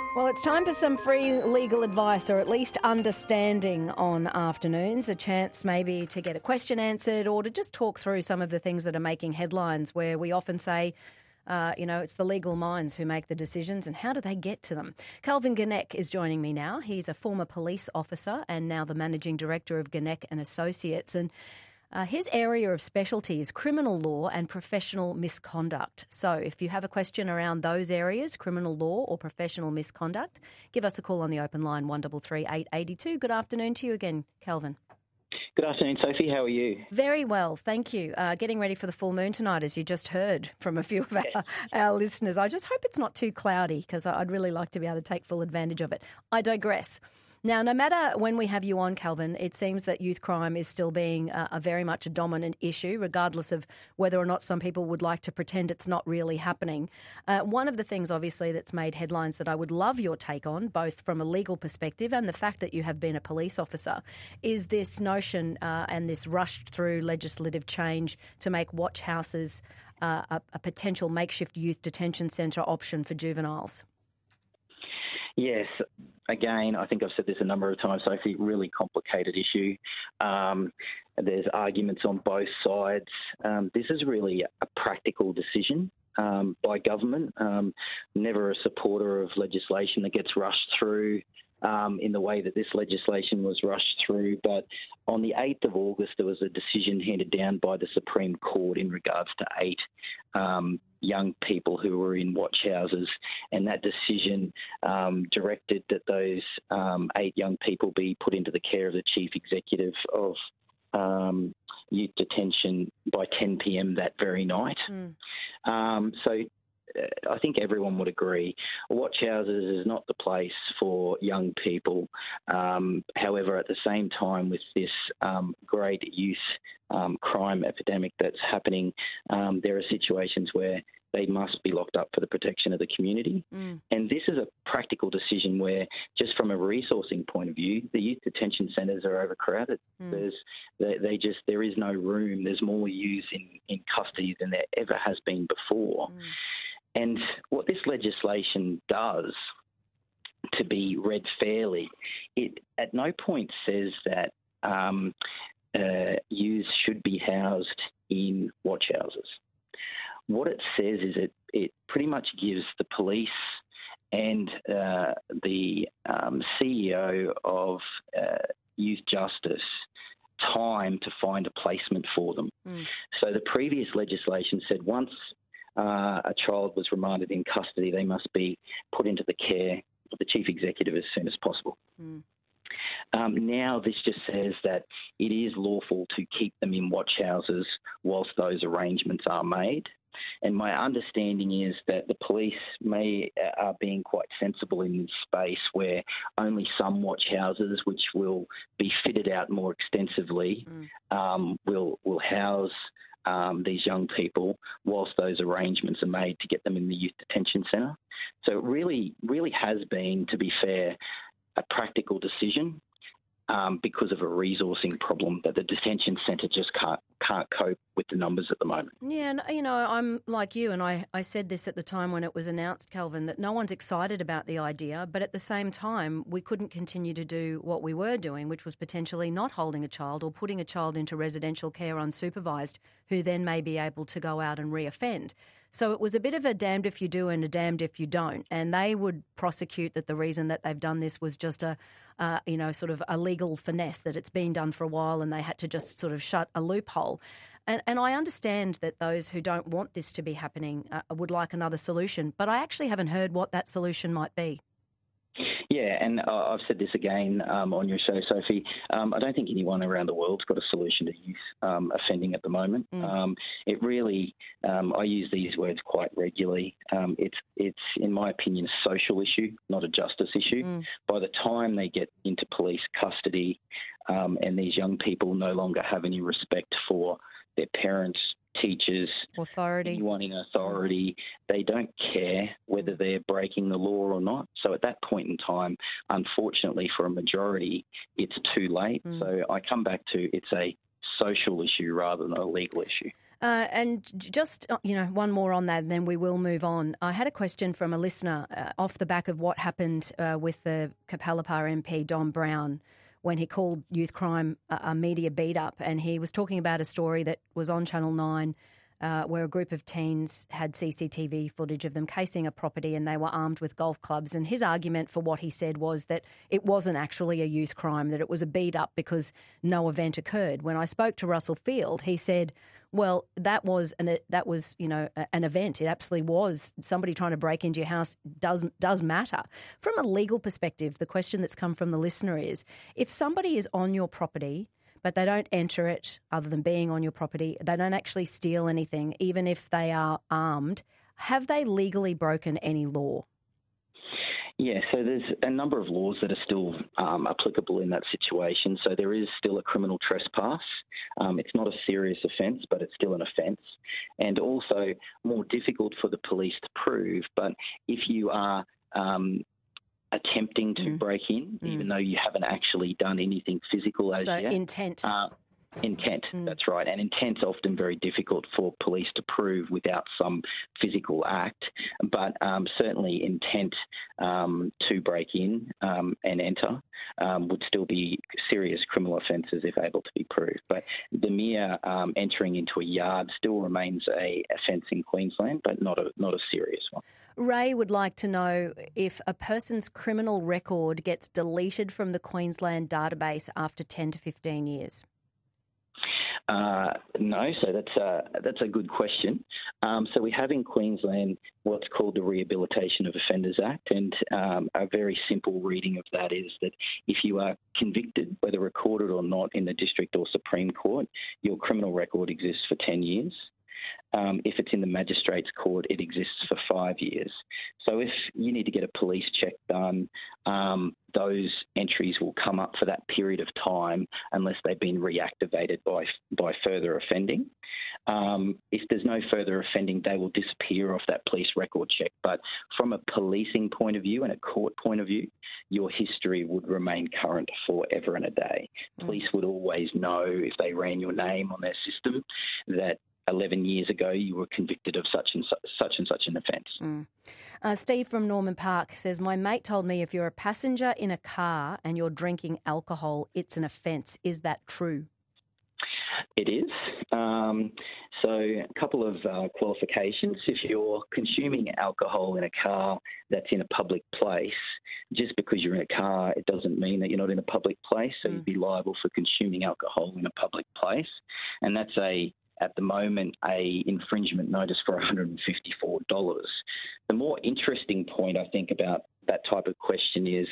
Well, it's time for some free legal advice, or at least understanding on afternoons, a chance maybe to get a question answered or to just talk through some of the things that are making headlines, where we often say, it's the legal minds who make the decisions, and how do they get to them? Calvin Gannett is joining me now. He's a former police officer and now the Managing Director of Gannett and Associates, and his area of specialty is criminal law and professional misconduct. So if you have a question around those areas, criminal law or professional misconduct, give us a call on the open line, 1338 882. Good afternoon to you again, Calvin. Good afternoon, Sophie. How are you? Very well, thank you. Getting ready for the full moon tonight, as you just heard from a few of our listeners. I just hope it's not too cloudy, because I'd really like to be able to take full advantage of it. I digress. Now, no matter when we have you on, Calvin, it seems that youth crime is still being a very much a dominant issue, regardless of whether or not some people would like to pretend it's not really happening. One of the things, obviously, that's made headlines that I would love your take on, both from a legal perspective and the fact that you have been a police officer, is this notion and this rushed through legislative change to make watch houses a potential makeshift youth detention centre option for juveniles. Yes. Again, I think I've said this a number of times, Sophie, really complicated issue. There's arguments on both sides. This is really a practical decision by government. Never a supporter of legislation that gets rushed through in the way that this legislation was rushed through. But on the 8th of August, there was a decision handed down by the Supreme Court in regards to 8 young people who were in watch houses, and that decision directed that those 8 young people be put into the care of the Chief Executive of youth detention by 10 p.m. that very night. So I think everyone would agree watch houses is not the place for young people. However, at the same time, with this great youth crime epidemic that's happening, there are situations where they must be locked up for the protection of the community. And this is a practical decision where, just from a resourcing point of view, the youth detention centres are overcrowded. There is no room. There's more youth in custody than there ever has been before. And what this legislation does, to be read fairly, it at no point says that youths should be housed in watch houses. What it says is it pretty much gives the police and the CEO of Youth Justice time to find a placement for them. So the previous legislation said once a child was remanded in custody, they must be put into the care of the Chief Executive as soon as possible. Now this just says that it is lawful to keep them in watch houses whilst those arrangements are made. And my understanding is that the police are being quite sensible in this space, where only some watch houses, which will be fitted out more extensively, will house these young people whilst those arrangements are made to get them in the youth detention centre. So it really has been, to be fair, a practical decision because of a resourcing problem that the detention centre just can't cope with the numbers at the moment. Yeah, and, I'm like you, and I said this at the time when it was announced, Calvin, that no one's excited about the idea, but at the same time, we couldn't continue to do what we were doing, which was potentially not holding a child or putting a child into residential care unsupervised, who then may be able to go out and reoffend. So it was a bit of a damned if you do and a damned if you don't. And they would prosecute that the reason that they've done this was just sort of a legal finesse, that it's been done for a while and they had to just sort of shut a loophole. And I understand that those who don't want this to be happening would like another solution, but I actually haven't heard what that solution might be. Yeah, and I've said this again on your show, Sophie. I don't think anyone around the world's got a solution to youth offending at the moment. It really, I use these words quite regularly. It's, in my opinion, a social issue, not a justice issue. By the time they get into police custody and these young people no longer have any respect for their parents, teachers, authority, anyone in authority, they don't care whether they're breaking the law or not. So at that point in time, unfortunately for a majority, it's too late. So I come back to it's a social issue rather than a legal issue. And just, one more on that, and then we will move on. I had a question from a listener off the back of what happened with the Capalapa MP, Don Brown, when he called youth crime a media beat-up, and he was talking about a story that was on Channel 9 where a group of teens had CCTV footage of them casing a property and they were armed with golf clubs. And his argument for what he said was that it wasn't actually a youth crime, that it was a beat-up because no event occurred. When I spoke to Russell Field, he said, well, that was an event. It absolutely was. Somebody trying to break into your house does matter. From a legal perspective, the question that's come from the listener is, if somebody is on your property but they don't enter it other than being on your property, they don't actually steal anything, even if they are armed, have they legally broken any law? Yeah, so there's a number of laws that are still applicable in that situation. So there is still a criminal trespass. It's not a serious offence, but it's still an offence. And also more difficult for the police to prove. But if you are attempting to break in, even though you haven't actually done anything physical as yet. So intent. Intent, that's right. And intent's often very difficult for police to prove without some physical act, but certainly intent to break in and enter would still be serious criminal offences if able to be proved. But the mere entering into a yard still remains a offence in Queensland, but not a serious one. Ray would like to know if a person's criminal record gets deleted from the Queensland database after 10 to 15 years. No, so that's a good question. So we have in Queensland what's called the Rehabilitation of Offenders Act, and a very simple reading of that is that if you are convicted, whether recorded or not, in the District or Supreme Court, your criminal record exists for 10 years. If it's in the Magistrates Court, it exists for 5 years. So if you need to get a police check done, those entries will come up for that period of time unless they've been reactivated by further offending. If there's no further offending, they will disappear off that police record check. But from a policing point of view and a court point of view, your history would remain current forever and a day. Police would always know if they ran your name on their system that 11 years ago you were convicted of such and such an offence. Steve from Norman Park says, my mate told me if you're a passenger in a car and you're drinking alcohol, it's an offence. Is that true? It is. So a couple of qualifications. If you're consuming alcohol in a car that's in a public place, just because you're in a car, it doesn't mean that you're not in a public place. So you'd be liable for consuming alcohol in a public place. And that's at the moment, a infringement notice for $154. The more interesting point, I think, about that type of question is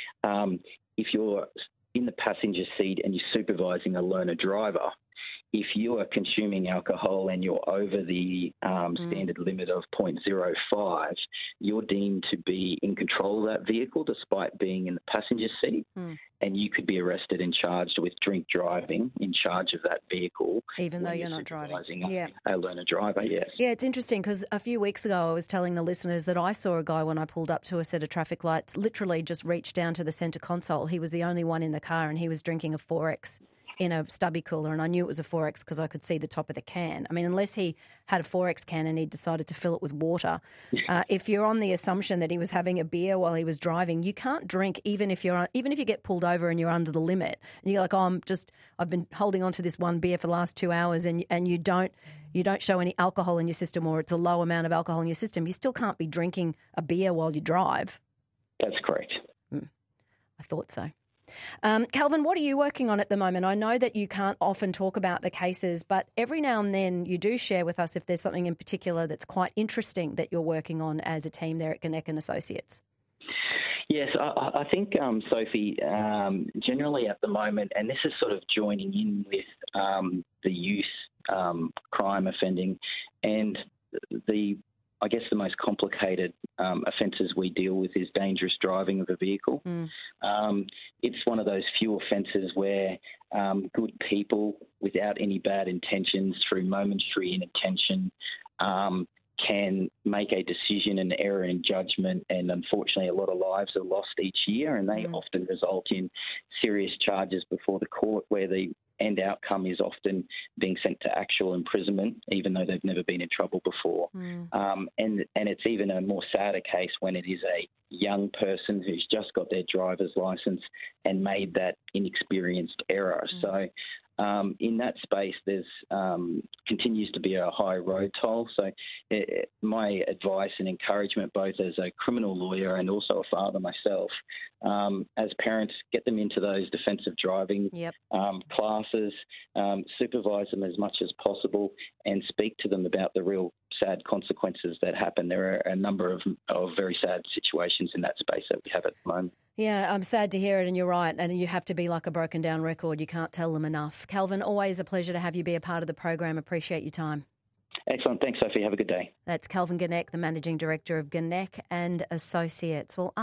if you're in the passenger seat and you're supervising a learner driver, if you are consuming alcohol and you're over the standard limit of 0.05, you're deemed to be in control of that vehicle despite being in the passenger seat, and you could be arrested and charged with drink driving in charge of that vehicle. Even though you're not driving. A learner driver, yes. Yeah, it's interesting because a few weeks ago I was telling the listeners that I saw a guy when I pulled up to a set of traffic lights literally just reach down to the centre console. He was the only one in the car and he was drinking a 4X in a stubby cooler, and I knew it was a 4X because I could see the top of the can. I mean, unless he had a 4X can and he decided to fill it with water, if you're on the assumption that he was having a beer while he was driving, you can't drink even if you get pulled over and you're under the limit. And you're like, I've been holding on to this one beer for the last 2 hours, and you don't show any alcohol in your system, or it's a low amount of alcohol in your system. You still can't be drinking a beer while you drive. That's correct. I thought so. Calvin, what are you working on at the moment? I know that you can't often talk about the cases, but every now and then you do share with us if there's something in particular that's quite interesting that you're working on as a team there at Gannett & Associates. Yes, I think, Sophie, generally at the moment, and this is sort of joining in with the youth crime offending and I guess the most complicated offences we deal with is dangerous driving of a vehicle. It's one of those few offences where good people, without any bad intentions, through momentary inattention, can make a decision, an error in judgment, and unfortunately a lot of lives are lost each year, and they often result in serious charges before the court where the end outcome is often being sent to actual imprisonment, even though they've never been in trouble before. And it's even a more sadder case when it is a young person who's just got their driver's license and made that inexperienced error. So in that space, there's continues to be a high road toll. So my advice and encouragement, both as a criminal lawyer and also a father myself, as parents, get them into those defensive driving classes, supervise them as much as possible, and speak to them about the real sad consequences that happen. There are a number of very sad situations in that space that we have at the moment. Yeah, I'm sad to hear it, and you're right. And you have to be like a broken down record. You can't tell them enough. Calvin, always a pleasure to have you be a part of the program. Appreciate your time. Excellent. Thanks, Sophie. Have a good day. That's Calvin Gannett, the Managing Director of Gannett and Associates. Well,